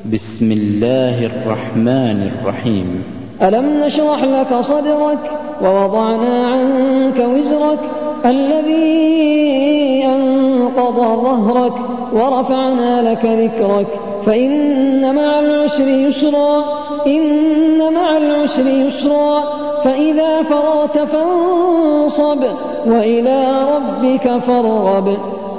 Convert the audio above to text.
بسم الله الرحمن الرحيم. ألم نشرح لك صدرك ووضعنا عنك وزرك الذي أنقض ظهرك ورفعنا لك ذكرك فإن مع العسر يسرا إن مع العسر يسرا فإذا فرغت فانصب وإلى ربك فارغب.